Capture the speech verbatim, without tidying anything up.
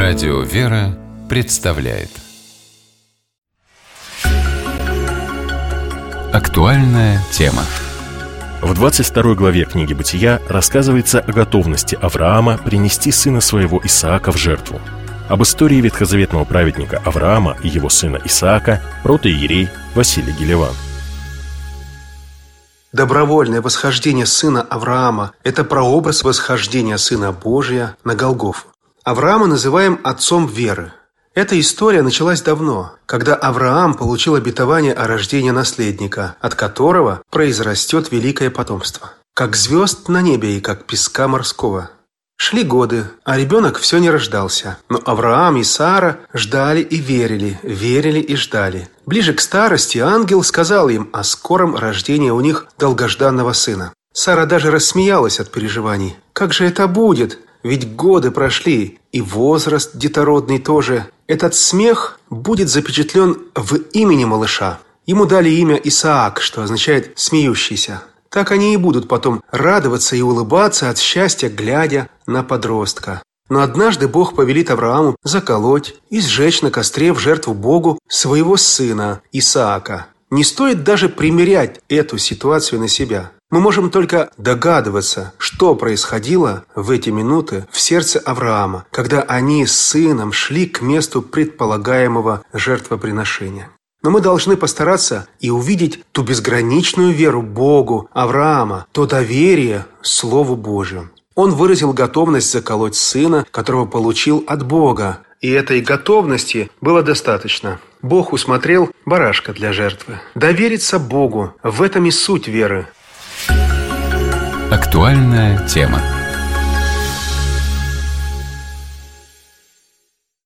Радио «Вера» представляет актуальная тема. В двадцать второй главе книги «Бытия» рассказывается о готовности Авраама принести сына своего Исаака в жертву. Об истории ветхозаветного праведника Авраама и его сына Исаака протоиерей Василий Гелеван. Добровольное восхождение сына Авраама – это прообраз восхождения Сына Божия на Голгофу. Авраама называем отцом веры. Эта история началась давно, когда Авраам получил обетование о рождении наследника, от которого произрастет великое потомство, как звезд на небе и как песка морского. Шли годы, а ребенок все не рождался. Но Авраам и Сара ждали и верили, верили и ждали. Ближе к старости ангел сказал им о скором рождении у них долгожданного сына. Сара даже рассмеялась от переживаний. Как же это будет? Ведь годы прошли, и возраст детородный тоже. Этот смех будет запечатлен в имени малыша. Ему дали имя Исаак, что означает «смеющийся». Так они и будут потом радоваться и улыбаться от счастья, глядя на подростка. Но однажды Бог повелит Аврааму заколоть и сжечь на костре в жертву Богу своего сына Исаака. Не стоит даже примерять эту ситуацию на себя. Мы можем только догадываться, что происходило в эти минуты в сердце Авраама, когда они с сыном шли к месту предполагаемого жертвоприношения. Но мы должны постараться и увидеть ту безграничную веру Богу Авраама, то доверие Слову Божию. Он выразил готовность заколоть сына, которого получил от Бога. И этой готовности было достаточно. Бог усмотрел барашка для жертвы. Довериться Богу – в этом и суть веры. Актуальная тема.